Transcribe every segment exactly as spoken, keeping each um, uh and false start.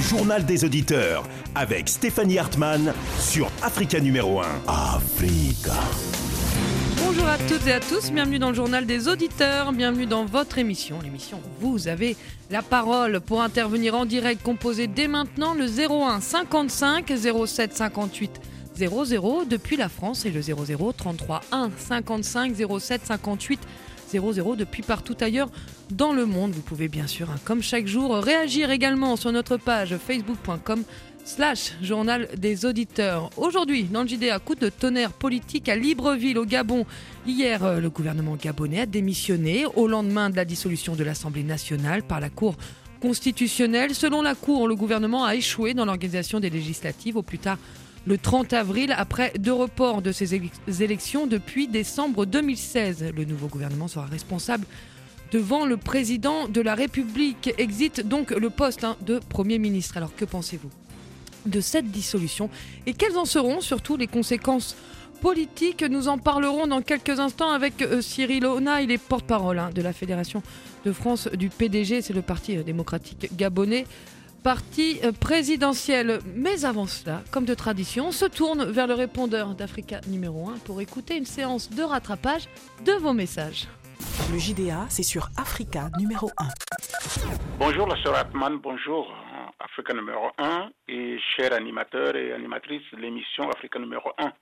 journal des auditeurs avec Stéphanie Hartmann sur Africa numéro un. Africa. Bonjour à toutes et à tous, bienvenue dans le journal des auditeurs, bienvenue dans votre émission. L'émission, vous avez la parole pour intervenir en direct, composé dès maintenant le zéro un cinquante-cinq zéro sept cinquante-huit zéro zéro depuis la France et le zéro zéro trente-trois un cinquante-cinq zéro sept cinquante-huit zéro zéro depuis partout ailleurs dans le monde. Vous pouvez bien sûr, hein, comme chaque jour, réagir également sur notre page facebook point com slash journal des auditeurs. Aujourd'hui, dans le J D A, coup de tonnerre politique à Libreville au Gabon. Hier, euh, le gouvernement gabonais a démissionné au lendemain de la dissolution de l'Assemblée nationale par la Cour constitutionnelle. Selon la Cour, le gouvernement a échoué dans l'organisation des législatives au plus tard le trente avril, après deux reports de ces élections depuis décembre deux mille seize. Le nouveau gouvernement sera responsable devant le président de la République. Exit donc le poste hein, de Premier ministre. Alors que pensez-vous de cette dissolution et quelles en seront surtout les conséquences politiques? Nous en parlerons dans quelques instants avec euh, Cyril Ona. Il est porte-parole hein, de la Fédération de France du P D G, c'est le Parti démocratique gabonais, parti présidentiel. Mais avant cela, comme de tradition, on se tourne vers le répondeur d'Africa numéro un pour écouter une séance de rattrapage de vos messages. Le J D A, c'est sur Africa numéro un. Bonjour la sœur Hartmann, bonjour Africa numéro un et chers animateurs et animatrices de l'émission Africa numéro un.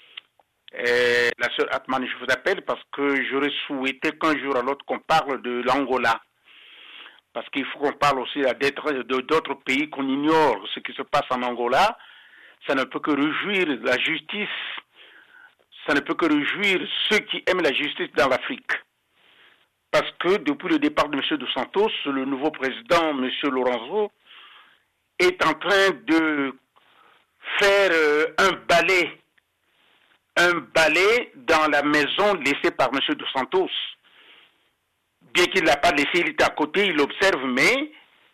Et la sœur Hartmann, je vous appelle parce que j'aurais souhaité qu'un jour à l'autre qu'on parle de l'Angola. Parce qu'il faut qu'on parle aussi de d'autres pays qu'on ignore. Ce qui se passe en Angola, ça ne peut que réjouir la justice. Ça ne peut que réjouir ceux qui aiment la justice dans l'Afrique. Parce que depuis le départ de M. Dos Santos, le nouveau président, M. Lourenço, est en train de faire euh, un balai. Un balai dans la maison laissée par M. Dos Santos. Bien qu'il ne l'a pas laissé, il est à côté, il observe, mais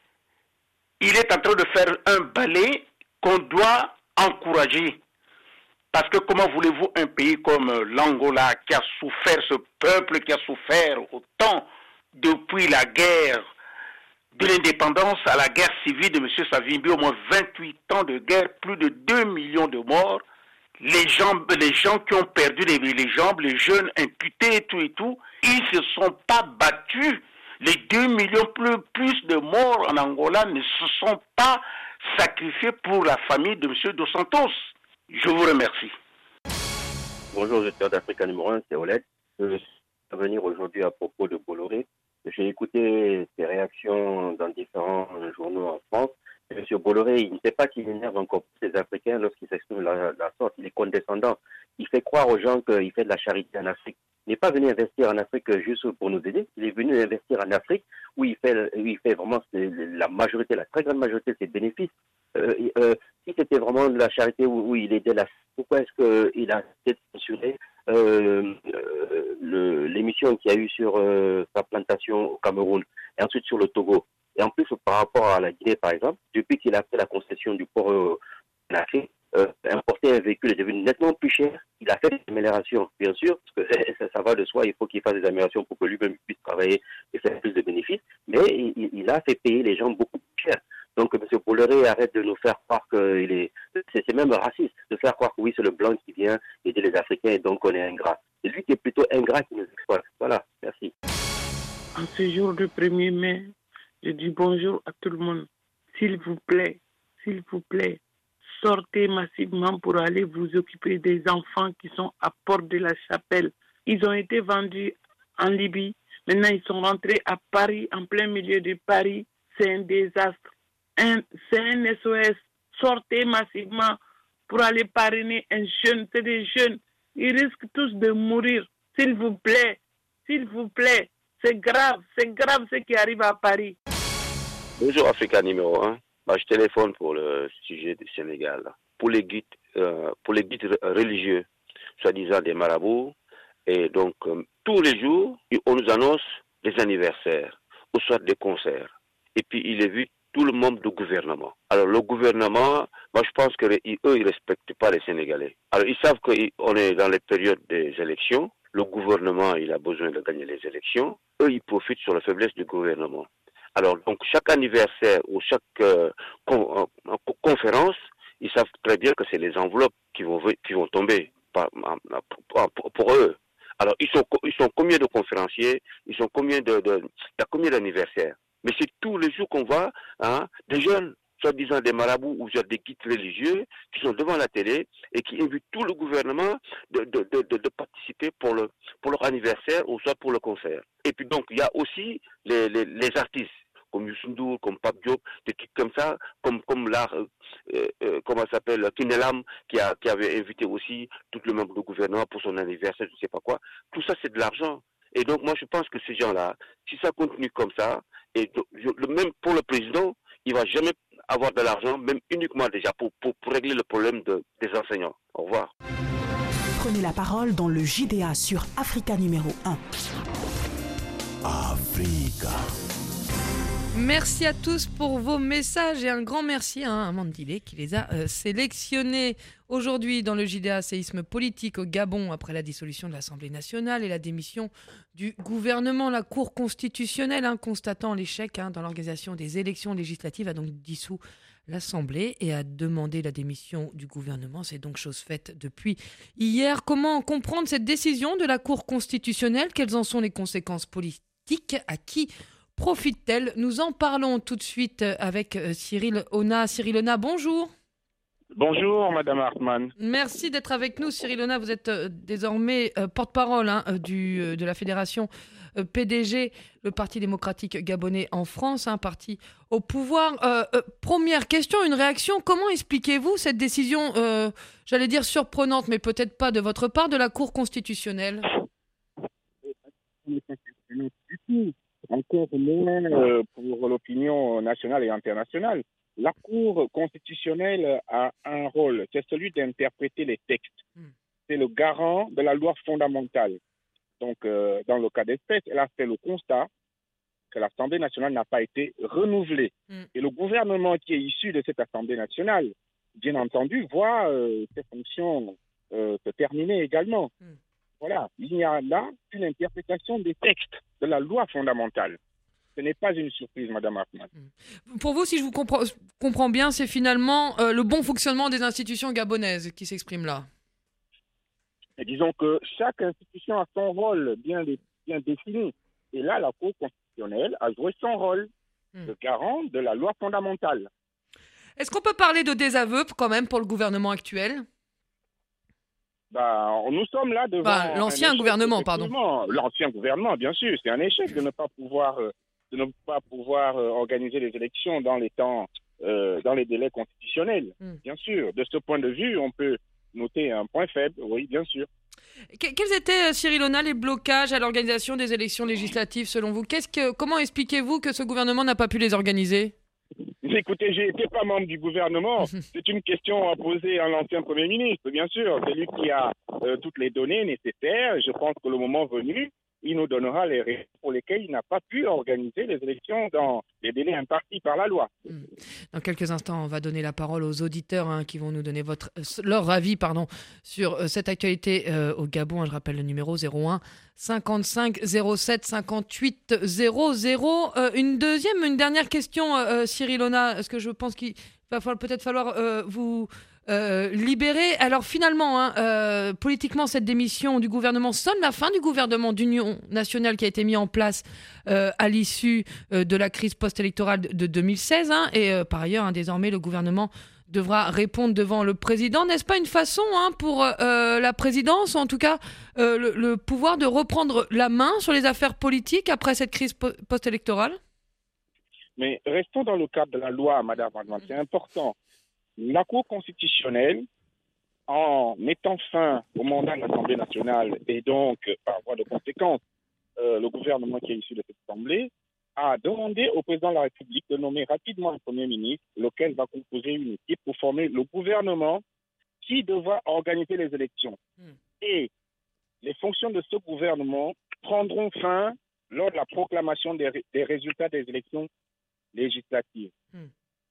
il est en train de faire un balai qu'on doit encourager. Parce que comment voulez-vous un pays comme l'Angola, qui a souffert, ce peuple qui a souffert autant depuis la guerre de l'indépendance à la guerre civile de M. Savimbi, au moins vingt-huit ans de guerre, plus de deux millions de morts, les gens, les gens qui ont perdu les, les jambes, les jeunes imputés et tout et tout, ils ne se sont pas battus. Les deux millions plus, plus de morts en Angola ne se sont pas sacrifiés pour la famille de M. Dos Santos. Je vous remercie. Bonjour, auditeur d'Africa numéro un, c'est Oled. Je suis à venir aujourd'hui à propos de Bolloré. J'ai écouté ses réactions dans différents journaux en France. Monsieur Bolloré, il ne sait pas qu'il énerve encore les Africains lorsqu'il s'exprime de la, la sorte. Il est condescendant. Il fait croire aux gens qu'il fait de la charité en Afrique. Il n'est pas venu investir en Afrique juste pour nous aider. Il est venu investir en Afrique où il fait, où il fait vraiment la majorité, la très grande majorité de ses bénéfices. Euh, euh, si c'était vraiment de la charité où, où il aidait la... Pourquoi est-ce qu'il a été censuré euh, euh, le, l'émission qu'il y a eu sur euh, sa plantation au Cameroun et ensuite sur le Togo? Et en plus, par rapport à la Guinée, par exemple, depuis qu'il a fait la concession du port euh, en Afrique, euh, importer un véhicule est devenu nettement plus cher. Il a fait des améliorations, bien sûr, parce que ça, ça va de soi, il faut qu'il fasse des améliorations pour que lui-même puisse travailler et faire plus de bénéfices. Mais il, il a fait payer les gens beaucoup plus cher. Donc, M. Bolloré arrête de nous faire croire qu'il est... C'est, c'est même raciste, de faire croire que oui, c'est le blanc qui vient aider les Africains et donc on est ingrat. C'est lui qui est plutôt ingrat qui nous exploite. Voilà, merci. En ce jour de premier mai, je dis bonjour à tout le monde. S'il vous plaît, s'il vous plaît, sortez massivement pour aller vous occuper des enfants qui sont à Porte de la Chapelle. Ils ont été vendus en Libye. Maintenant, ils sont rentrés à Paris, en plein milieu de Paris. C'est un désastre. Un, c'est un S O S. Sortez massivement pour aller parrainer un jeune. C'est des jeunes. Ils risquent tous de mourir. S'il vous plaît, s'il vous plaît. C'est grave, c'est grave ce qui arrive à Paris. Bonjour Africa numéro un. Bah, je téléphone pour le sujet du Sénégal. Pour les guides, euh, pour les guides religieux, soi-disant des marabouts, et donc euh, tous les jours, on nous annonce des anniversaires, ou soit des concerts. Et puis il évite tout le membre du gouvernement. Alors le gouvernement, moi je pense qu'eux, ils ne respectent pas les Sénégalais. Alors ils savent qu'on est dans les périodes des élections. Le gouvernement, il a besoin de gagner les élections. Eux, ils profitent sur la faiblesse du gouvernement. Alors, donc, chaque anniversaire ou chaque euh, con, euh, conférence, ils savent très bien que c'est les enveloppes qui vont, qui vont tomber par, pour, pour, pour eux. Alors, ils sont, ils sont combien de conférenciers? Ils sont combien de, de, il y a combien d'anniversaires? Mais c'est tous les jours qu'on voit, hein, des jeunes, soi-disant des marabouts ou des guides religieux, qui sont devant la télé et qui invitent tout le gouvernement de, de, de, de, de participer pour le, pour leur anniversaire ou soit pour le concert. Et puis donc, il y a aussi les, les, les artistes, comme Youssou N'Dour, comme Pape Diop, des trucs comme ça, comme, comme l'art, euh, euh, comment ça s'appelle, Kinelam, qui, a, qui avait invité aussi tous les membres du gouvernement pour son anniversaire, je ne sais pas quoi. Tout ça, c'est de l'argent. Et donc, moi, je pense que ces gens-là, si ça continue comme ça, et je, le, même pour le président, il ne va jamais avoir de l'argent, même uniquement déjà pour, pour, pour régler le problème de, des enseignants. Au revoir. Prenez la parole dans le J D A sur Africa numéro un. Africa. Merci à tous pour vos messages et un grand merci à hein, Mandilé qui les a euh, sélectionnés. Aujourd'hui, dans le J D A, séisme politique au Gabon après la dissolution de l'Assemblée nationale et la démission du gouvernement. La Cour constitutionnelle, hein, constatant l'échec hein, dans l'organisation des élections législatives, a donc dissous l'Assemblée et a demandé la démission du gouvernement. C'est donc chose faite depuis hier. Comment comprendre cette décision de la Cour constitutionnelle? Quelles en sont les conséquences politiques? À qui profite-t-elle? Nous en parlons tout de suite avec Cyril Ona. Cyril Ona, bonjour. Bonjour, Madame Hartmann. Merci d'être avec nous, Cyril Ona. Vous êtes euh, désormais euh, porte-parole hein, du, euh, de la fédération euh, P D G, le Parti démocratique gabonais en France, un parti au pouvoir. Euh, euh, première question, une réaction. Comment expliquez-vous cette décision, euh, j'allais dire surprenante, mais peut-être pas de votre part, de la Cour constitutionnelle? Encore moins euh, pour l'opinion nationale et internationale. La Cour constitutionnelle a un rôle, c'est celui d'interpréter les textes. Mm. C'est le garant de la loi fondamentale. Donc, euh, dans le cas d'espèce, elle a fait le constat que l'Assemblée nationale n'a pas été renouvelée. Mm. Et le gouvernement qui est issu de cette Assemblée nationale, bien entendu, voit euh, ses fonctions euh, se terminer également. Mm. Voilà, il y a là une interprétation des textes de la loi fondamentale. Ce n'est pas une surprise, Madame Hartmann. Pour vous, si je vous comprends, comprends bien, c'est finalement euh, le bon fonctionnement des institutions gabonaises qui s'exprime là. Et disons que chaque institution a son rôle bien, bien défini. Et là, la Cour constitutionnelle a joué son rôle hmm. de garant de la loi fondamentale. Est-ce qu'on peut parler de désaveu quand même pour le gouvernement actuel ? Bah, nous sommes là devant... Bah, l'ancien échec, gouvernement, pardon. L'ancien gouvernement, bien sûr. C'est un échec de ne pas pouvoir, euh, de ne pas pouvoir euh, organiser les élections dans les temps, euh, dans les délais constitutionnels, mm. bien sûr. De ce point de vue, on peut noter un point faible, oui, bien sûr. Quels étaient, Cyril Ona, les blocages à l'organisation des élections législatives, selon vous ? Qu'est-ce que, comment expliquez-vous que ce gouvernement n'a pas pu les organiser ? Écoutez, je n'étais pas membre du gouvernement. C'est une question à poser à l'ancien Premier ministre, bien sûr. C'est lui qui a euh, toutes les données nécessaires. Je pense que le moment venu, il nous donnera les raisons pour lesquelles il n'a pas pu organiser les élections dans les délais impartis par la loi. Dans quelques instants, on va donner la parole aux auditeurs hein, qui vont nous donner votre, leur avis pardon, sur euh, cette actualité euh, au Gabon. Je rappelle le numéro zéro un cinquante-cinq zéro sept cinquante-huit zéro zéro. Euh, une deuxième, une dernière question, euh, Cyril Ona, parce que je pense qu'il va falloir, peut-être falloir euh, vous... Euh, libéré. Alors finalement, hein, euh, politiquement, cette démission du gouvernement sonne la fin du gouvernement d'union nationale qui a été mis en place euh, à l'issue euh, de la crise post-électorale de, de deux mille seize. Hein, et euh, par ailleurs, hein, désormais, le gouvernement devra répondre devant le président. N'est-ce pas une façon hein, pour euh, la présidence, ou en tout cas euh, le, le pouvoir de reprendre la main sur les affaires politiques après cette crise po- post-électorale ? Mais restons dans le cadre de la loi, Madame Hartmann, c'est important. La Cour constitutionnelle, en mettant fin au mandat de l'Assemblée nationale et donc, par voie de conséquence, euh, le gouvernement qui est issu de cette Assemblée, a demandé au président de la République de nommer rapidement un Premier ministre, lequel va composer une équipe pour former le gouvernement qui devra organiser les élections. Mm. Et les fonctions de ce gouvernement prendront fin lors de la proclamation des, des résultats des élections législatives. Mm.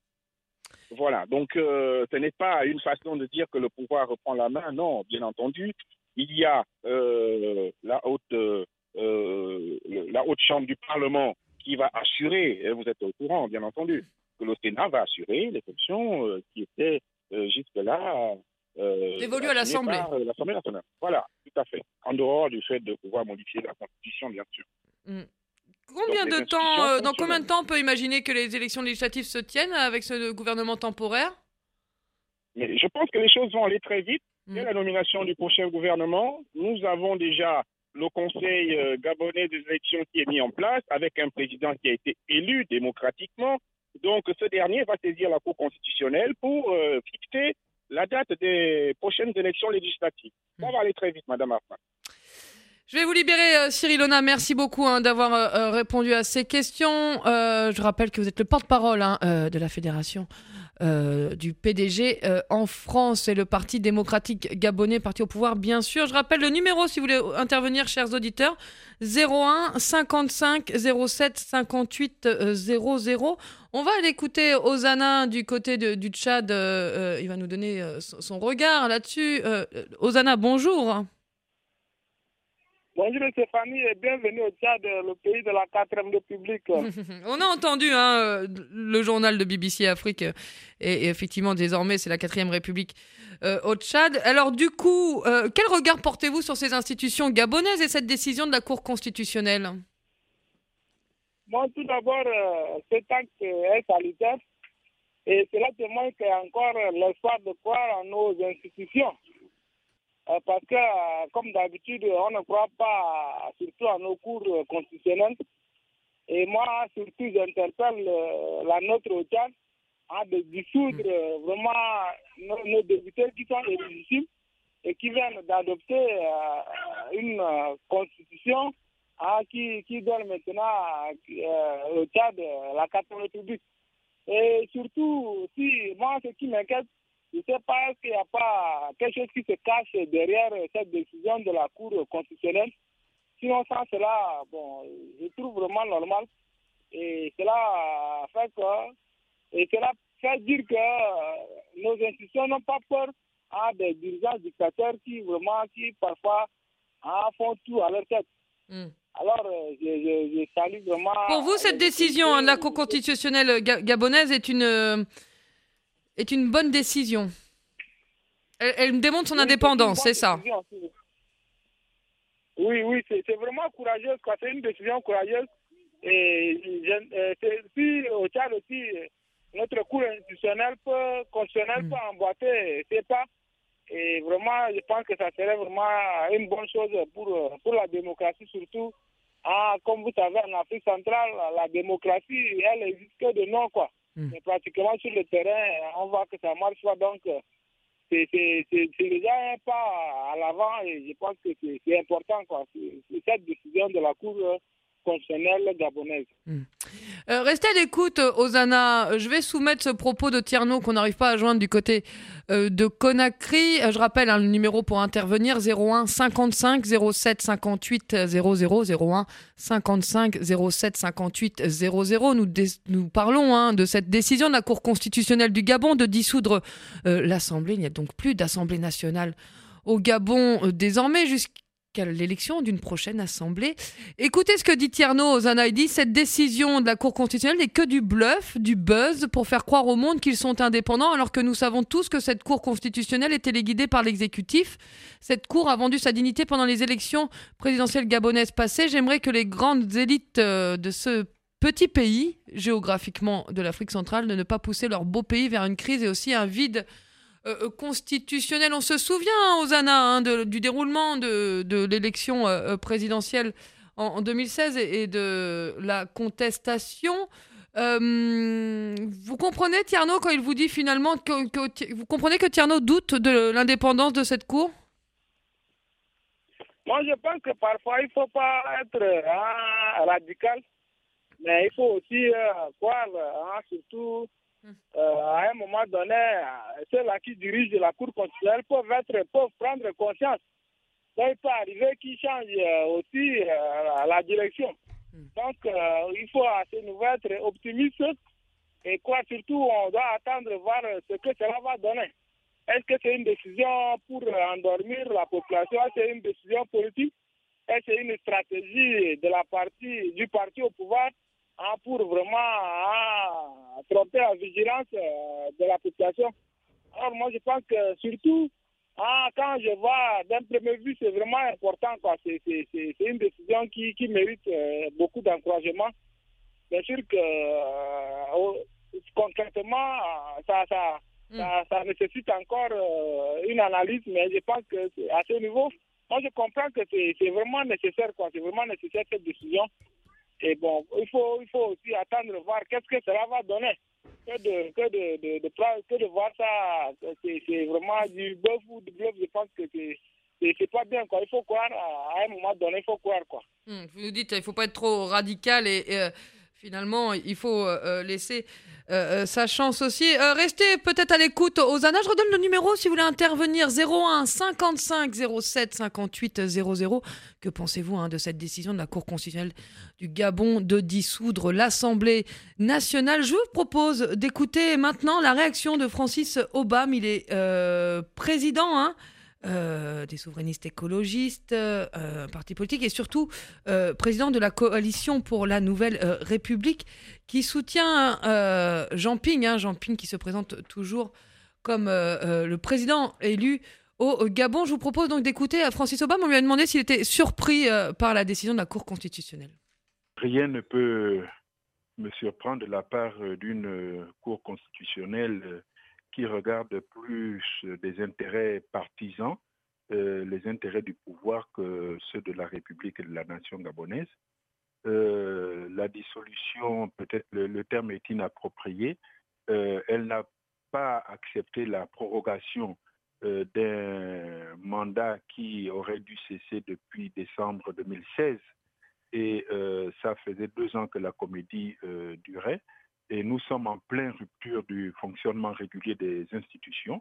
Voilà, donc euh, ce n'est pas une façon de dire que le pouvoir reprend la main, non, bien entendu. Il y a euh, la, haute, euh, la haute chambre du Parlement qui va assurer, et vous êtes au courant, bien entendu, que le Sénat va assurer les fonctions euh, qui étaient euh, jusque-là euh, dévolues à l'Assemblée. par, euh, l'Assemblée nationale. Voilà, tout à fait. En dehors du fait de pouvoir modifier la Constitution, bien sûr. Mm. Combien Donc, de les temps, euh, dans institutions combien de temps on peut imaginer que les élections législatives se tiennent avec ce gouvernement temporaire? Mais je pense que les choses vont aller très vite. Mm. Dès la nomination du prochain gouvernement, nous avons déjà le Conseil euh, gabonais des élections qui est mis en place avec un président qui a été élu démocratiquement. Donc, ce dernier va saisir la Cour constitutionnelle pour euh, fixer la date des prochaines élections législatives. Ça va aller très vite, Madame Hartmann. Je vais vous libérer, euh, Cyril Ona. Merci beaucoup hein, d'avoir euh, répondu à ces questions. Euh, je rappelle que vous êtes le porte-parole hein, euh, de la fédération euh, du P D G euh, en France et le Parti démocratique gabonais, parti au pouvoir, bien sûr. Je rappelle le numéro si vous voulez intervenir, chers auditeurs, zéro un cinquante-cinq zéro sept cinquante-huit zéro zéro. On va aller écouter Ozana du côté de, du Tchad. Euh, euh, il va nous donner euh, son, son regard là-dessus. Euh, Ozana, bonjour. Bonjour Stéphanie et bienvenue au Tchad, le pays de la quatrième République. On a entendu hein, le journal de B B C Afrique et, et effectivement désormais c'est la quatrième République euh, au Tchad. Alors du coup, euh, quel regard portez-vous sur ces institutions gabonaises et cette décision de la Cour constitutionnelle? Moi tout d'abord, euh, cet acte est salutaire et cela témoigne qu'il y a encore l'espoir de croire en nos institutions. Euh, parce que, euh, comme d'habitude, on ne croit pas surtout à nos cours euh, constitutionnels. Et moi, surtout, j'interpelle euh, la nôtre au Tchad hein, de dissoudre euh, vraiment nos, nos députés qui sont éligibles et qui viennent d'adopter euh, une euh, constitution hein, qui, qui donne maintenant euh, au Tchad euh, la quatrième République. Et surtout, si, moi, ce qui m'inquiète, je ne sais pas s'il n'y a pas quelque chose qui se cache derrière cette décision de la Cour constitutionnelle. Sinon, sans cela, bon, je trouve vraiment normal. Et cela fait que, et cela fait dire que nos institutions n'ont pas peur à des dirigeants dictateurs qui vraiment, qui parfois hein, font tout à leur tête. Mm. Alors, je, je, je salue vraiment. Pour vous, cette décision de la Cour constitutionnelle gabonaise est une. est une bonne décision. Elle, elle démontre son oui, indépendance, c'est, c'est ça? Oui, oui, c'est, c'est vraiment courageux, quoi. C'est une décision courageuse. Et je, c'est, si au Tchad aussi, notre cour institutionnelle peut, constitutionnelle mm. peut emboîter c'est pas. Et vraiment, je pense que ça serait vraiment une bonne chose pour, pour la démocratie, surtout. Ah, comme vous savez, en Afrique centrale, la démocratie, elle existe que de nom, quoi. Mais pratiquement sur le terrain, on voit que ça marche pas. Donc, c'est, c'est, c'est, c'est déjà un pas à l'avant et je pense que c'est, c'est important, quoi. C'est, c'est cette décision de la Cour constitutionnelle gabonaise. Mmh. Euh, restez à l'écoute, Ozana. Je vais soumettre ce propos de Tierno qu'on n'arrive pas à joindre du côté euh, de Conakry. Euh, je rappelle hein, le numéro pour intervenir zéro un cinquante-cinq zéro sept cinquante-huit zéro zéro zéro un cinquante-cinq zéro sept cinquante-huit zéro zéro. Nous, dé- nous parlons hein, de cette décision de la Cour constitutionnelle du Gabon de dissoudre euh, l'Assemblée. Il n'y a donc plus d'Assemblée nationale au Gabon euh, désormais jusqu'à l'élection d'une prochaine assemblée. Écoutez ce que dit Tierno Ozana. Il dit cette décision de la Cour constitutionnelle n'est que du bluff, du buzz pour faire croire au monde qu'ils sont indépendants alors que nous savons tous que cette Cour constitutionnelle est téléguidée par l'exécutif. Cette Cour a vendu sa dignité pendant les élections présidentielles gabonaises passées. J'aimerais que les grandes élites de ce petit pays, géographiquement de l'Afrique centrale, de ne pas pousser leur beau pays vers une crise et aussi un vide Euh, constitutionnel. On se souvient, hein, Ozana, hein, de, du déroulement de, de l'élection euh, présidentielle en, en deux mille seize et, et de la contestation. Euh, vous comprenez, Tierno, quand il vous dit finalement que, que vous comprenez que Tierno doute de l'indépendance de cette Cour? Moi, je pense que parfois, il ne faut pas être hein, radical, mais il faut aussi euh, croire, hein, surtout Euh, à un moment donné, ceux-là qui dirigent la Cour constitutionnelle peuvent, être, peuvent prendre conscience. Donc, il peut arriver qu'ils changent euh, aussi euh, la direction. Donc, euh, il faut à ce niveau être optimiste et quoi, surtout, on doit attendre voir ce que cela va donner. Est-ce que c'est une décision pour endormir la population? Est-ce que c'est une décision politique? Est-ce que c'est une stratégie de la partie, du parti au pouvoir hein, pour vraiment hein, tromper la vigilance euh, de la population. Alors moi je pense que surtout, hein, quand je vois d'un premier vue, c'est vraiment important, quoi. C'est, c'est, c'est, c'est une décision qui, qui mérite euh, beaucoup d'encouragement. Bien sûr que euh, concrètement, ça, ça, mm. ça, ça nécessite encore euh, une analyse, mais je pense que c'est à ce niveau, moi je comprends que c'est, c'est vraiment nécessaire, quoi. C'est vraiment nécessaire cette décision. Et bon, il faut, il faut aussi attendre de voir qu'est-ce que cela va donner. Que de, que de, de, de, que de voir ça, c'est, c'est vraiment du bluff ou du bluff, je pense que c'est, c'est, c'est pas bien, quoi. Il faut croire, à un moment donné, il faut croire, quoi. Mmh, vous nous dites, il ne faut pas être trop radical et, et euh, finalement, il faut euh, laisser euh, sa chance aussi. Euh, restez peut-être à l'écoute, Hosanna. Je redonne le numéro si vous voulez intervenir. zéro un cinquante-cinq zéro sept cinquante-huit zéro zéro. Que pensez-vous hein, de cette décision de la Cour constitutionnelle du Gabon de dissoudre l'Assemblée nationale? Je vous propose d'écouter maintenant la réaction de Francis Aubame. Il est euh, président hein, euh, des souverainistes écologistes, euh, parti politique, et surtout euh, président de la coalition pour la Nouvelle euh, République, qui soutient euh, Jean Ping, hein, Jean Ping qui se présente toujours comme euh, euh, le président élu au Gabon. Je vous propose donc d'écouter Francis Aubame. On lui a demandé s'il était surpris euh, par la décision de la Cour constitutionnelle. Rien ne peut me surprendre de la part d'une Cour constitutionnelle qui regarde plus des intérêts partisans, euh, les intérêts du pouvoir, que ceux de la République et de la nation gabonaise. Euh, la dissolution, peut-être le, le terme est inapproprié, euh, elle n'a pas accepté la prorogation euh, d'un mandat qui aurait dû cesser depuis décembre deux mille seize, et euh, ça faisait deux ans que la comédie euh, durait, et nous sommes en pleine rupture du fonctionnement régulier des institutions,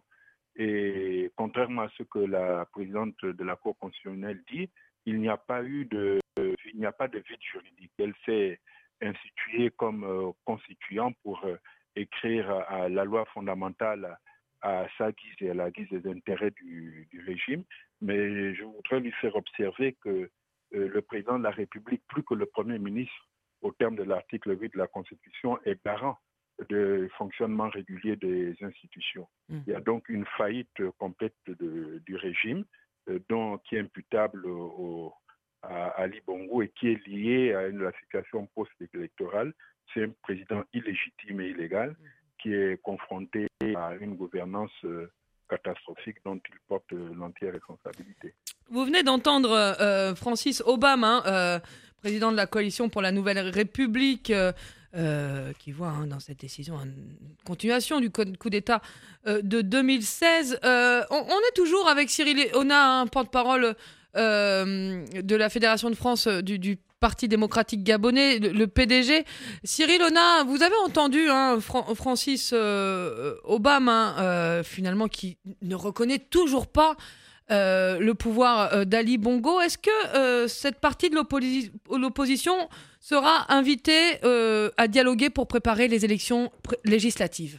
et contrairement à ce que la présidente de la Cour constitutionnelle dit, il n'y a pas eu de il n'y a pas de vide juridique. Elle s'est instituée comme euh, constituant pour euh, écrire à, à la loi fondamentale à, à sa guise et à la guise des intérêts du, du régime. Mais je voudrais lui faire observer que euh, le président de la République, plus que le Premier ministre, au terme de l'article huit de la Constitution, est garant du fonctionnement régulier des institutions. Mmh. Il y a donc une faillite complète de, du régime, euh, dont, qui est imputable au à Ali Bongo et qui est lié à une, la situation post-électorale. C'est un président illégitime et illégal qui est confronté à une gouvernance euh, catastrophique dont il porte euh, l'entière responsabilité. Vous venez d'entendre euh, Francis Aubame, hein, euh, président de la Coalition pour la Nouvelle République, euh, euh, qui voit hein, dans cette décision une continuation du coup d'État euh, de deux mille seize. Euh, on, on est toujours avec Cyril Hona, hein, porte-parole Euh, de la Fédération de France du, du Parti démocratique gabonais, le, le P D G. Cyril Hona, vous avez entendu hein, Fra- Francis euh, Aubame, hein, euh, finalement, qui ne reconnaît toujours pas euh, le pouvoir euh, d'Ali Bongo. Est-ce que euh, cette partie de l'opposi- l'opposition sera invitée euh, à dialoguer pour préparer les élections pr- législatives?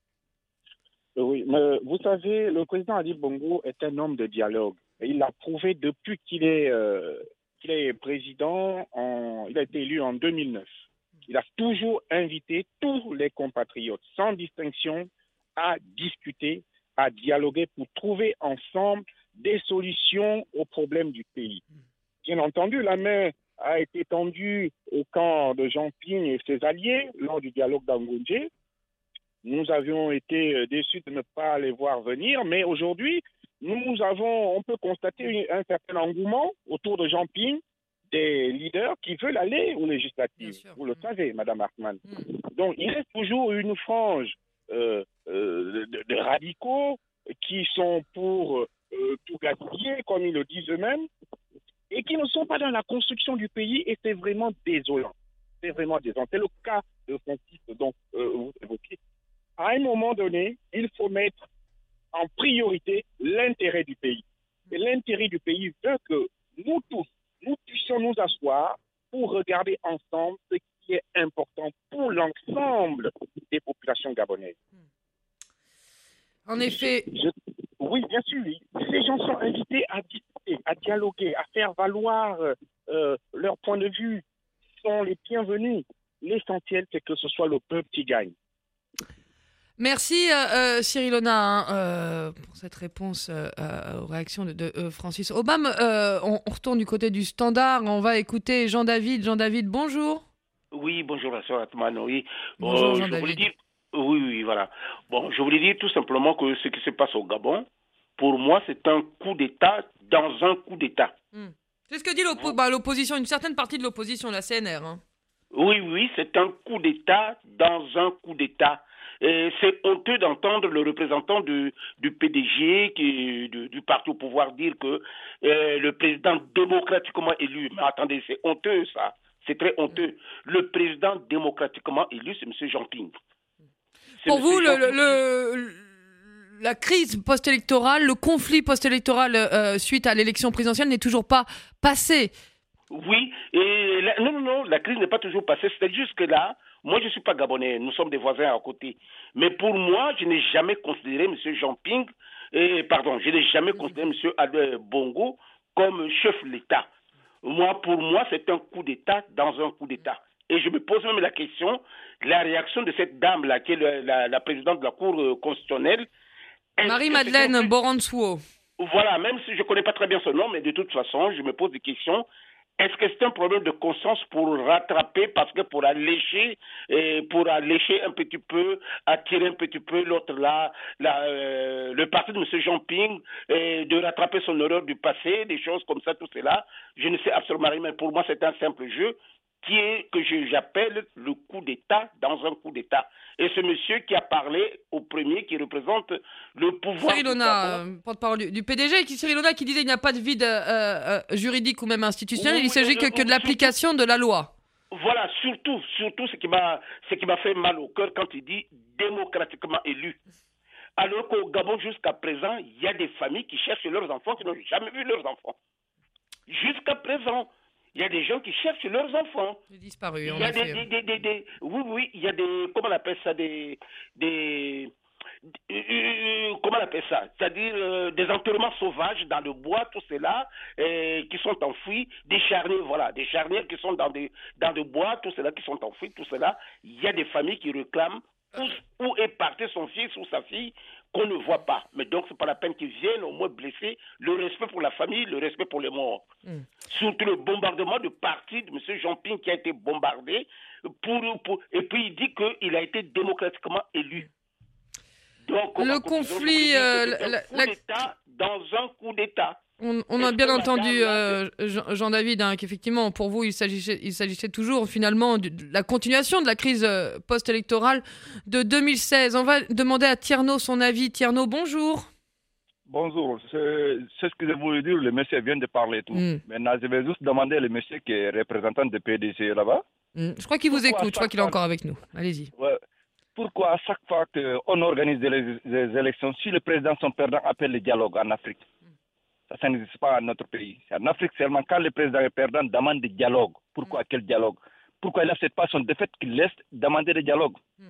Oui, mais vous savez, le président Ali Bongo est un homme de dialogue. Il l'a prouvé depuis qu'il est, euh, qu'il est président. En, il a été élu en deux mille neuf. Il a toujours invité tous les compatriotes, sans distinction, à discuter, à dialoguer pour trouver ensemble des solutions aux problèmes du pays. Bien entendu, la main a été tendue au camp de Jean Ping et ses alliés lors du dialogue d'Angonje. Nous avions été déçus de ne pas les voir venir, mais aujourd'hui, nous avons, on peut constater un certain engouement autour de Jean Ping, des leaders qui veulent aller aux législatives. Vous le savez, Madame Hartmann. Mmh. Donc, il reste toujours une frange euh, euh, de, de radicaux qui sont pour euh, tout gaspiller, comme ils le disent eux-mêmes, et qui ne sont pas dans la construction du pays, et c'est vraiment désolant. C'est vraiment désolant. C'est le cas de Francis, donc, euh, vous évoquez. À un moment donné, il faut mettre en priorité l'intérêt du pays. Et l'intérêt du pays veut que nous tous, nous puissions nous asseoir pour regarder ensemble ce qui est important pour l'ensemble des populations gabonaises. En effet. Je, je, oui, bien sûr. Ces gens sont invités à discuter, à dialoguer, à faire valoir euh, leur point de vue. Ils sont les bienvenus. l'essentiel, c'est que ce soit le peuple qui gagne. Merci euh, Cyril Ona hein, euh, pour cette réponse euh, aux réactions de, de euh, Francis Obama. Euh, on, on retourne du côté du standard, on va écouter Jean-David. Jean-David, bonjour. Oui, bonjour la sœur Atman, oui. Bonjour euh, Jean-David. Je voulais dire, oui, oui, voilà. Bon, je voulais dire tout simplement que ce qui se passe au Gabon, pour moi, c'est un coup d'État dans un coup d'État. Hmm. C'est ce que dit l'oppo- bah, l'opposition, une certaine partie de l'opposition, la C N R. Hein. Oui, oui, c'est un coup d'État dans un coup d'État. Et c'est honteux d'entendre le représentant du, du P D G, qui, du, du parti au pouvoir, dire que euh, le président démocratiquement élu, mais attendez, c'est honteux ça, c'est très honteux. Le président démocratiquement élu, c'est M. Jean Ping. C'est Pour M. vous, le, Jean le, Ping. le, la crise post-électorale, le conflit post-électoral euh, suite à l'élection présidentielle n'est toujours pas passé. Oui, et la, non, non, non, la crise n'est pas toujours passée. C'est juste que là, moi je ne suis pas gabonais, nous sommes des voisins à côté. Mais pour moi, je n'ai jamais considéré M. Jean Ping, et, pardon, je n'ai jamais considéré M. Albert Bongo comme chef de l'État. Moi, pour moi, c'est un coup d'État dans un coup d'État. Et je me pose même la question, la réaction de cette dame-là, qui est le, la, la présidente de la Cour euh, constitutionnelle. Marie-Madeleine Boransouo. Voilà, même si je ne connais pas très bien son nom, mais de toute façon, je me pose des questions. Est-ce que c'est un problème de conscience pour rattraper, parce que pour allécher, et pour allécher un petit peu, attirer un petit peu l'autre là, la, euh, le parti de M. Jean Ping, et de rattraper son erreur du passé, des choses comme ça, tout cela, je ne sais absolument rien, mais pour moi c'est un simple jeu qui est, que je, j'appelle le coup d'État dans un coup d'État. Et ce monsieur qui a parlé au premier, qui représente le pouvoir... Cyril Ona, euh, porte-parole du, du P D G, qui, Cyril Ona qui disait qu'il n'y a pas de vide euh, euh, juridique ou même institutionnel, oui, il ne s'agit que, que de l'application de la loi. Voilà, surtout, surtout ce qui m'a, ce qui m'a fait mal au cœur quand il dit démocratiquement élu. Alors qu'au Gabon, jusqu'à présent, il y a des familles qui cherchent leurs enfants, qui n'ont jamais vu leurs enfants. Jusqu'à présent, il y a des gens qui cherchent leurs enfants. Ils disparus, il y en a effet. des, des, des, des, oui, oui, il y a des, comment on appelle ça, des, des, des comment on appelle ça, c'est-à-dire euh, des enterrements sauvages dans le bois, tout cela, euh, qui sont enfouis, des charniers, voilà, des charniers qui sont dans des, dans le bois, tout cela qui sont enfouis, tout cela. Il y a des familles qui réclament où, où est parti son fils ou sa fille qu'on ne voit pas. Mais donc, c'est pas la peine qu'ils viennent au moins blesser le respect pour la famille, le respect pour les morts. Mm. Surtout le bombardement de parti de M. Jean Ping qui a été bombardé, pour, pour, et puis il dit qu'il a été démocratiquement élu. Donc, le conflit, euh, la, la, un coup d'État dans un coup d'État. On, on a bien entendu, euh, Jean-David, hein, qu'effectivement, pour vous, il s'agissait, il s'agissait toujours, finalement, de, de la continuation de la crise post-électorale de deux mille seize. On va demander à Tierno son avis. Tierno, bonjour. Bonjour. C'est, c'est ce que je voulais dire. Le monsieur vient de parler tout. Mm. Maintenant, je vais juste demander le monsieur qui est représentant de P D C là-bas. Mm. Je crois qu'il vous écoute. Je crois qu'il est encore avec nous. Allez-y. Ouais. Pourquoi à chaque fois qu'on organise des, des élections, si le président son perdant appelle le dialogue en Afrique, ça, ça n'existe pas dans notre pays. C'est en Afrique seulement quand le président est perdant, demande des dialogues. Pourquoi? Mm. Quel dialogue? Pourquoi il n'accepte pas son défaite qu'il laisse demander des dialogues? mm.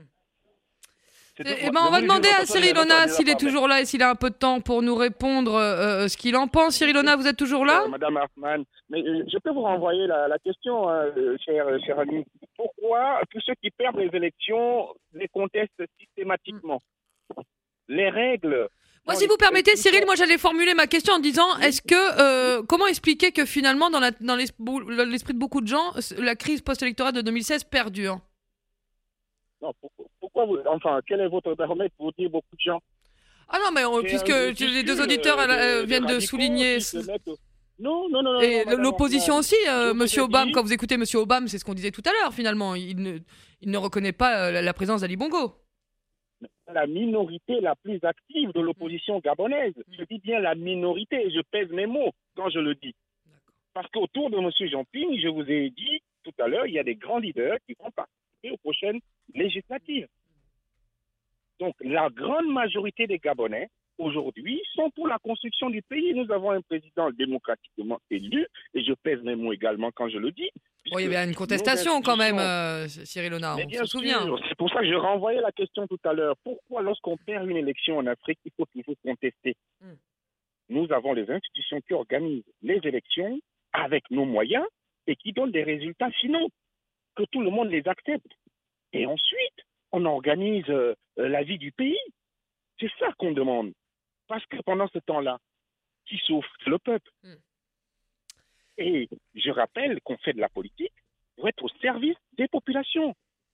Eh ben, on va demander à Cyril Ona s'il est toujours là et s'il a un peu de temps pour nous répondre euh, ce qu'il en pense. Cyril Ona, vous êtes toujours là? euh, Madame Hartmann, mais euh, je peux vous renvoyer la, la question, hein, cher, cher ami. Pourquoi tous ceux qui perdent les élections les contestent systématiquement? mm. Les règles... Moi, si vous permettez, Cyril, moi j'allais formuler ma question en disant, est-ce que, euh, comment expliquer que finalement, dans, la, dans l'esprit de beaucoup de gens, la crise post-électorale de deux mille seize perdure? Non, pourquoi, pourquoi vous, enfin, quel est votre baromètre pour dire beaucoup de gens? Ah non, mais on, puisque les deux auditeurs euh, de, viennent de, de souligner... Non, non, non. Et non, l'opposition aussi, euh, Monsieur Obama, dit... quand vous écoutez Monsieur Obama, c'est ce qu'on disait tout à l'heure, finalement, il ne, il ne reconnaît pas euh, la présence d'Ali Bongo. La minorité la plus active de l'opposition gabonaise. Je dis bien la minorité, je pèse mes mots quand je le dis. Parce qu'autour de M. Jean Ping, je vous ai dit tout à l'heure, il y a des grands leaders qui vont participer aux prochaines législatives. Donc, la grande majorité des Gabonais, aujourd'hui, sont pour la construction du pays. Nous avons un président démocratiquement élu, et je pèse mes mots également quand je le dis. Bon, il y avait une contestation quand même, euh, Cyril Ona, on se souvient. C'est pour ça que je renvoyais la question tout à l'heure. Pourquoi, lorsqu'on perd une élection en Afrique, il faut toujours contester? mm. Nous avons les institutions qui organisent les élections avec nos moyens et qui donnent des résultats finaux. que tout le monde les accepte. Et ensuite, on organise euh, la vie du pays. C'est ça qu'on demande. Parce que pendant ce temps-là, qui souffre, c'est le peuple. Mm. Et je rappelle qu'on fait de la politique pour être au service des populations.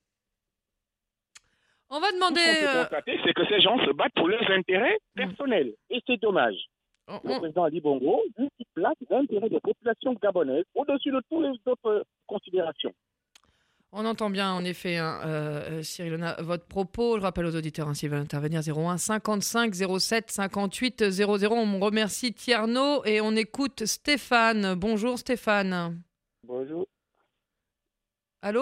On va demander... Ce qu'on peut constater, c'est que ces gens se battent pour leurs intérêts personnels. Et c'est dommage. Oh, oh. Le président Ali Bongo, lui, il place l'intérêt des populations gabonaises au-dessus de toutes les autres considérations. On entend bien, en effet, hein, euh, Cyril Ona, votre propos. Je rappelle aux auditeurs, hein, s'ils veulent intervenir, zéro un cinquante-cinq zéro sept cinquante-huit zéro zéro. On remercie Tierno et on écoute Stéphane. Bonjour Stéphane. Bonjour. Allô ?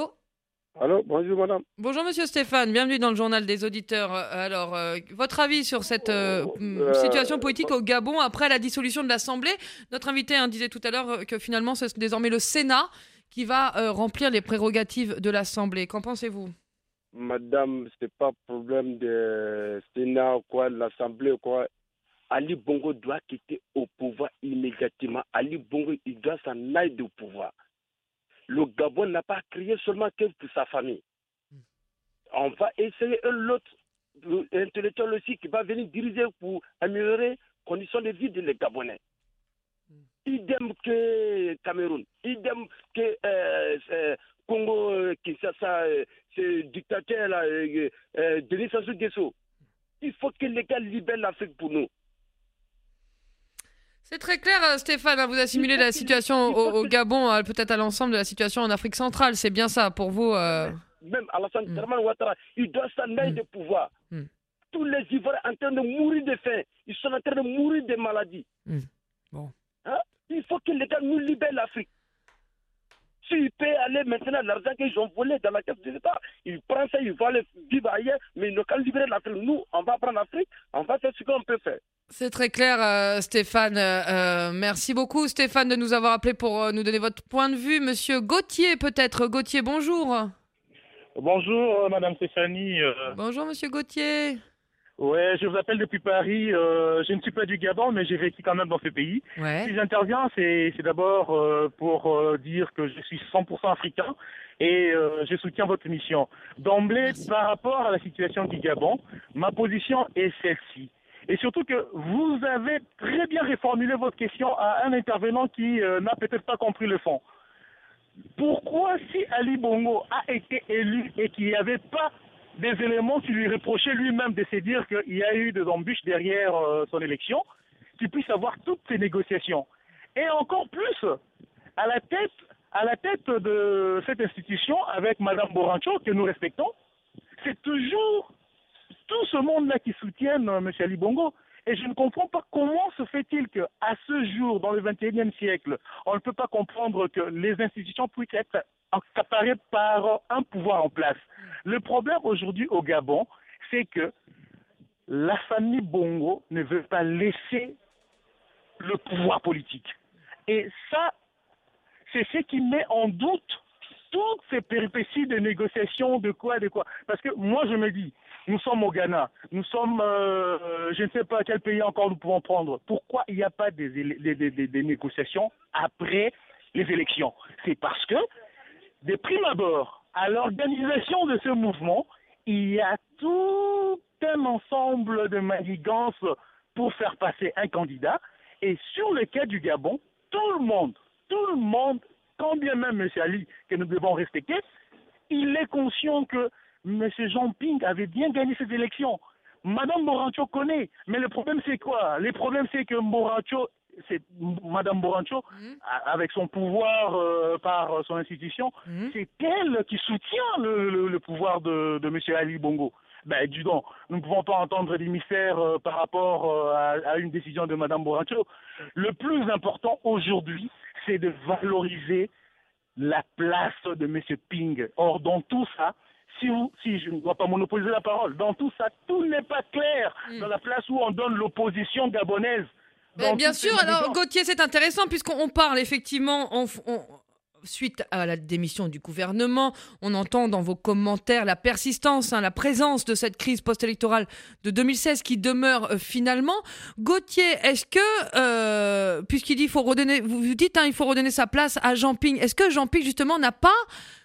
Allô, bonjour madame. Bonjour monsieur Stéphane, bienvenue dans le journal des auditeurs. Alors, euh, votre avis sur cette euh, euh, situation politique au Gabon après la dissolution de l'Assemblée ? Notre invité hein, disait tout à l'heure que finalement c'est désormais le Sénat qui va euh, remplir les prérogatives de l'Assemblée. Qu'en pensez-vous ? Madame, c'est pas problème de Sénat ou quoi, l'Assemblée ou quoi. Ali Bongo doit quitter au pouvoir immédiatement. Ali Bongo, il doit s'en aller du pouvoir. Le Gabon n'a pas créé seulement que pour sa famille. On va essayer un autre intellectuel aussi qui va venir diriger pour améliorer les conditions de vie des Gabonais. Idem que Cameroun, idem que euh, euh, Congo, euh, Kinshasa, euh, ce dictateur-là, euh, euh, Denis Sassou Nguesso. Il faut que les gars libèrent l'Afrique pour nous. C'est très clair, Stéphane. Vous assimilez la situation au, au Gabon, peut-être à l'ensemble de la situation en Afrique centrale. C'est bien ça pour vous euh... Même Alassane mm. Dramane Ouattara, il doit s'en aller mm. de pouvoir. Mm. Tous les Ivoiriens sont en train de mourir de faim. Ils sont en train de mourir de maladies. Mm. Bon. Hein? Il faut que les gars nous libèrent l'Afrique. S'ils peuvent aller maintenant, l'argent qu'ils ont volé dans la caisse de l'État, ils prennent ça, ils vont aller vivre ailleurs, mais ils ne peuvent libérer l'Afrique. Nous, on va prendre l'Afrique, on va faire ce qu'on peut faire. C'est très clair, euh, Stéphane. Euh, merci beaucoup, Stéphane, de nous avoir appelé pour euh, nous donner votre point de vue. Monsieur Gauthier, peut-être. Gauthier, bonjour. Bonjour, euh, Madame Stéphanie. Euh... Bonjour, Monsieur Gauthier. Ouais, je vous appelle depuis Paris. Euh, je ne suis pas du Gabon, mais j'ai vécu quand même dans ce pays. Ouais. Si j'interviens, c'est, c'est d'abord euh, pour euh, dire que je suis cent pour cent africain et euh, je soutiens votre mission. D'emblée, Merci. Par rapport à la situation du Gabon, ma position est celle-ci. Et surtout que vous avez très bien reformulé votre question à un intervenant qui euh, n'a peut-être pas compris le fond. Pourquoi, si Ali Bongo a été élu et qu'il n'y avait pas des éléments qui lui reprochaient lui-même de se dire qu'il y a eu des embûches derrière euh, son élection, qu'il puisse avoir toutes ces négociations. Et encore plus, à la tête, à la tête de cette institution, avec Mme Borancho, que nous respectons, c'est toujours tout ce monde-là qui soutiennent euh, M. Ali Bongo. Et je ne comprends pas comment se fait-il qu'à ce jour, dans le vingt et unième siècle, on ne peut pas comprendre que les institutions puissent être accaparées par un pouvoir en place. Le problème aujourd'hui au Gabon, c'est que la famille Bongo ne veut pas laisser le pouvoir politique. Et ça, c'est ce qui met en doute toutes ces péripéties de négociations, de quoi, de quoi. Parce que moi, je me dis, nous sommes au Ghana, nous sommes, euh, je ne sais pas quel pays encore nous pouvons prendre. Pourquoi il n'y a pas des, des, des, des, des négociations après les élections? C'est parce que, de prime abord, à l'organisation de ce mouvement, il y a tout un ensemble de manigances pour faire passer un candidat. Et sur le cas du Gabon, tout le monde, tout le monde, quand bien même M. Ali, que nous devons respecter, il est conscient que M. Jean Ping avait bien gagné cette élection. Mme Borancho connaît, mais le problème c'est quoi? Le problème c'est que Borancho, c'est Mme Borancho, mmh. avec son pouvoir euh, par son institution, mmh. c'est elle qui soutient le, le, le pouvoir de, de M. Ali Bongo. Ben, dis donc, nous ne pouvons pas entendre des mystères euh, par rapport euh, à, à une décision de Mme Borancho. Le plus important aujourd'hui, c'est de valoriser la place de M. Ping. Or, dans tout ça, si, vous, si je ne dois pas monopoliser la parole, dans tout ça, tout n'est pas clair mmh. dans la place où on donne l'opposition gabonaise. Mais bien sûr, alors Gauthier, c'est intéressant puisqu'on parle effectivement, on, on, suite à la démission du gouvernement, on entend dans vos commentaires la persistance, hein, la présence de cette crise post-électorale de deux mille seize qui demeure euh, finalement. Gauthier, est-ce que, euh, puisqu'il dit, faut redonner, vous, vous dites, hein, il faut redonner sa place à Jean Ping, est-ce que Jean Ping justement n'a pas,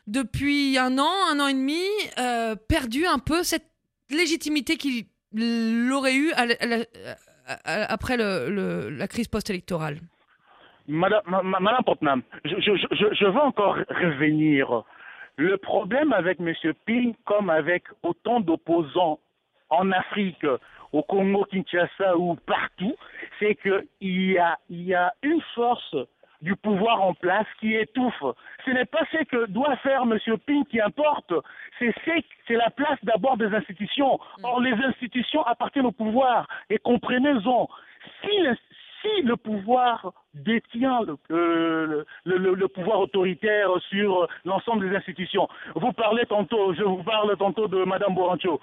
depuis un an, un an et demi, euh, perdu un peu cette légitimité qu'il l'aurait eue à, à, à, à, après le, le, la crise post-électorale? Madame, Madame Potnam, je, je, je, je veux encore revenir. Le problème avec M. Ping, comme avec autant d'opposants en Afrique, au Congo, Kinshasa ou partout, c'est qu'il y a, il y a une force du pouvoir en place qui étouffe. Ce n'est pas ce que doit faire M. Ping qui importe, c'est, c'est, c'est la place d'abord des institutions. Or, les institutions appartiennent au pouvoir, et comprenez-en, si les Si le pouvoir détient le, euh, le, le, le pouvoir autoritaire sur l'ensemble des institutions, vous parlez tantôt, je vous parle tantôt de Madame Borancho,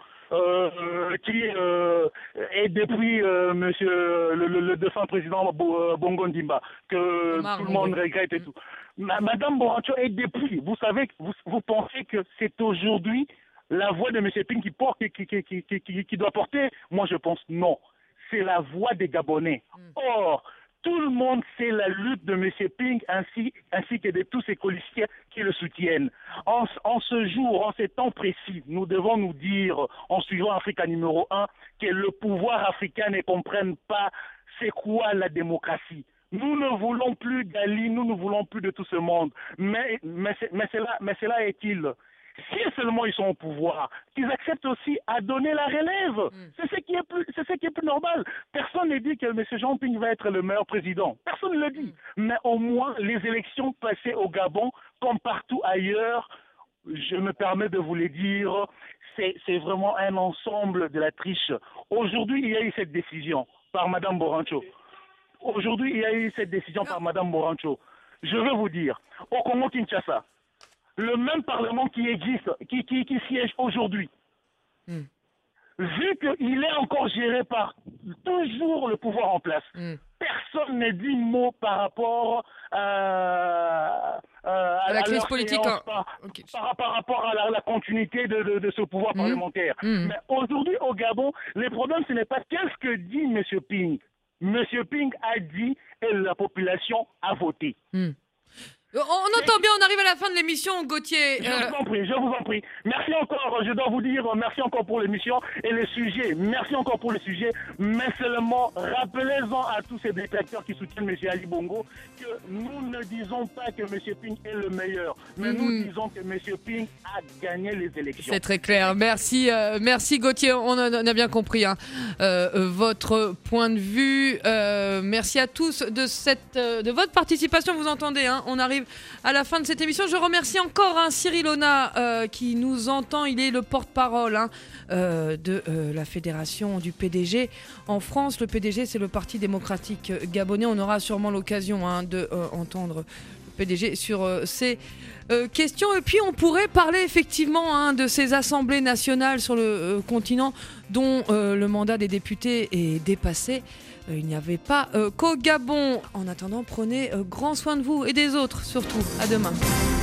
euh, qui euh, est depuis euh, Monsieur le, le, le défunt président Bongo Ndimba, que Omar, tout le monde oui. regrette et tout. Ma, Madame Borancho est depuis. Vous savez, vous, vous pensez que c'est aujourd'hui la voix de M. Ping qui porte, qui, qui, qui, qui, qui, qui doit porter? Moi, je pense non. C'est la voix des Gabonais. Or, tout le monde sait la lutte de M. Ping ainsi, ainsi que de tous ses colistiers qui le soutiennent. En, en ce jour, en ces temps précis, nous devons nous dire, en suivant Africa numéro un, que le pouvoir africain ne comprenne pas c'est quoi la démocratie. Nous ne voulons plus d'Ali, nous ne voulons plus de tout ce monde. Mais, mais, mais, cela, mais cela est-il? Si seulement ils sont au pouvoir, qu'ils acceptent aussi à donner la relève. Mm. C'est ce qui est plus, c'est ce qui est plus normal. Personne ne dit que M. Jean Ping va être le meilleur président. Personne ne le dit. Mm. Mais au moins, les élections passées au Gabon, comme partout ailleurs, je me permets de vous le dire, c'est, c'est vraiment un ensemble de la triche. Aujourd'hui, il y a eu cette décision par Mme Borancho. Aujourd'hui, il y a eu cette décision par Mme Borancho. Je veux vous dire, au Congo-Kinshasa, le même Parlement qui existe, qui, qui, qui siège aujourd'hui, mm. vu qu'il est encore géré par toujours le pouvoir en place, mm. personne ne dit mot par rapport à, à, à la crise politique, séance, par, okay. par, par rapport à la, la continuité de, de, de ce pouvoir mm. parlementaire. Mm. Mais aujourd'hui, au Gabon, le problème, ce n'est pas qu'est-ce que dit M. Ping. M. Ping a dit et la population a voté. Mm. On entend bien, on arrive à la fin de l'émission, Gauthier. Je euh... vous en prie, je vous en prie. Merci encore, je dois vous dire, merci encore pour l'émission et le sujet. Merci encore pour le sujet, mais seulement rappelez-en à tous ces détracteurs qui soutiennent M. Ali Bongo que nous ne disons pas que M. Ping est le meilleur, mais mmh. nous disons que M. Ping a gagné les élections. C'est très clair. Merci, euh, merci Gauthier, on a, on a bien compris hein, euh, votre point de vue. Euh, merci à tous de, cette, de votre participation, vous entendez, hein, on arrive à la fin de cette émission. Je remercie encore hein, Cyril Ona euh, qui nous entend. Il est le porte-parole hein, euh, de euh, la fédération du P D G en France. Le P D G, c'est le Parti démocratique gabonais. On aura sûrement l'occasion hein, de euh, entendre le P D G sur euh, ces euh, questions. Et puis on pourrait parler effectivement hein, de ces assemblées nationales sur le euh, continent dont euh, le mandat des députés est dépassé. Il n'y avait pas euh, qu'au Gabon. En attendant, prenez euh, grand soin de vous et des autres surtout. À demain.